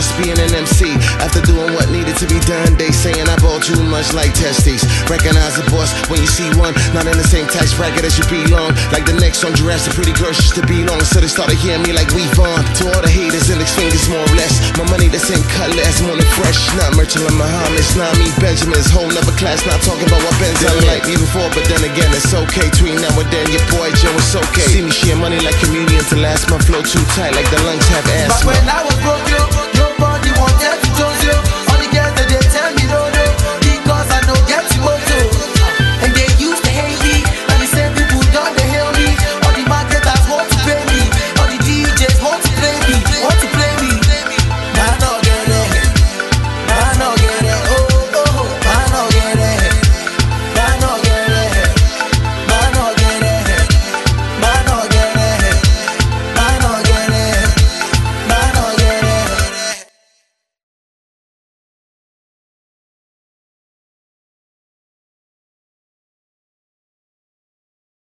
just being an MC. After doing what needed to be done, they saying I ball too much like testes. Recognize the boss when you see one, not in the same tax bracket as you belong. Like the next on Jurassic, pretty girls just to belong. So they started hearing me like we Vaughn. To all the haters, index fingers more or less. My money the same color as morning fresh. Not Merchant of Muhammad's, not me Benjamin's. Whole never class, not talking about what Ben's done like me before. But then again, it's okay. Between now and then, your boy Joe, it's okay. See me share money like communion to last. My flow too tight like the lungs have asthma. But when I was broke,